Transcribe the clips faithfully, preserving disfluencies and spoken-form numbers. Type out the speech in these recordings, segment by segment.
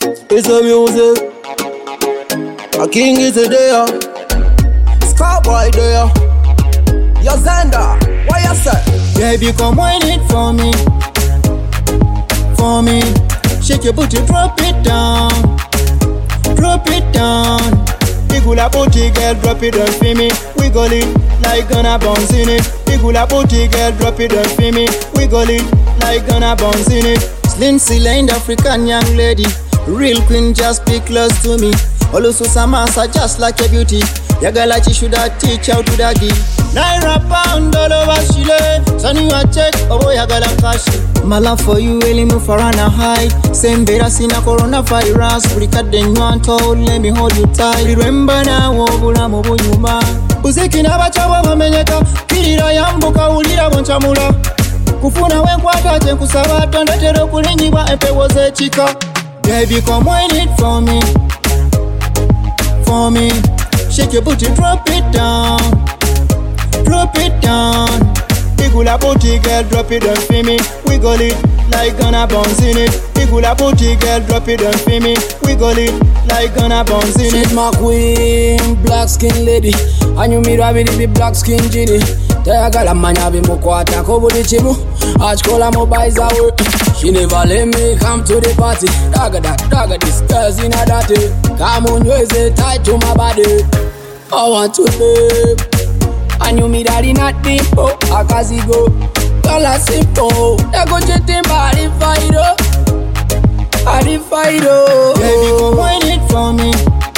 It's the music. A king is a there. Scarboy there. Yo Xander, what you say? Baby, come wine it for me. For me. Shake your booty, drop it down. Drop it down. Wiggle a booty, girl, drop it down for me. Wiggle it like gonna bounce in it. Wiggle a booty, girl, drop it down for me. Wiggle it like gonna bounce in it. Slim cylinder, African young lady. Real queen, just be close to me. Also some answer just like a beauty. Ya girl like she shoulda teach how to dagi. Naira pound all over Chile. Sunny you a check, oh boy ya girl cash. My love for you really move around a high. Same better seen a coronavirus. Brika den you want to let me hold you tight. Remember now, oh bula mo buyuma. Uziki na bachawa wamenyeka. Kirira yambuka ulira bonchamula. Kufuna wenkwata chenkusaba tondetero kulinyibwa empewoze chika. Baby, come wine it for me. For me. Shake your booty, drop it down. Drop it down. Wiggle a booty, girl, drop it down for me. Wiggle it like gonna bounce in it. Wiggle a booty, girl, drop it down for me. Wiggle it like gonna bounce in it. She's my queen, black skin lady. And you mirror with the black skin genie. Tell a girl a man have him kwata ko budi chimu. Arch call a mobile work. She never let me come to the party. Dagga that, dagga this, girls in a dirty. Come on, you is tight to my body. I want to live. And you me daddy not deep, oh, I can see go. Girl a simple, they go jet in body fight, oh. Body fight, oh. Baby, come wine it for me.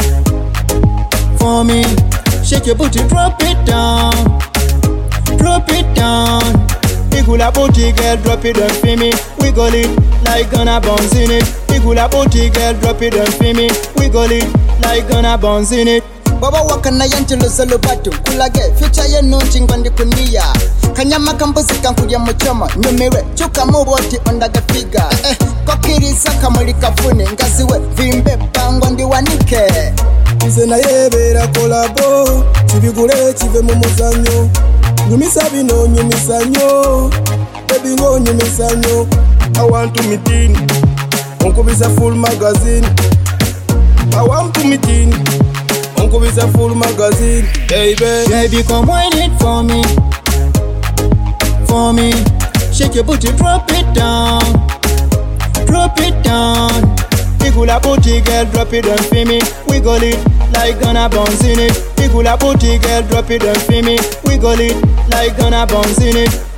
For me. Shake your booty, drop it down. Drop it down. Wiggle a booty, girl, drop it down for me. Wiggle it like gonna bounce in it. Wiggle a booty, girl, drop it down for me. Wiggle it like gonna bounce in it. Baba wakana yanchilo solo batu kulage future ye no chingwandi kunia kanyama kambuzi kankuja muchoma nyumire chuka muboti ondaga figa eh, eh, kokirisa kamulika fune ngaziwe vimbe pangwa ndi wanike Ize na yebera kolabo chibigure chive mu muzanyo nyumisa bino nyumisa nyo baby ngo nyumisa nyo I want to meet in onkubisa full magazine I want to meet in It's a full magazine, baby. Baby, come wine it for me. For me. Shake your booty, drop it down. Drop it down. Wiggle a booty, girl, drop it down for me. Wiggle it like gonna bounce in it. Wiggle a booty, girl, drop it down for me. Wiggle it like gonna bounce in it.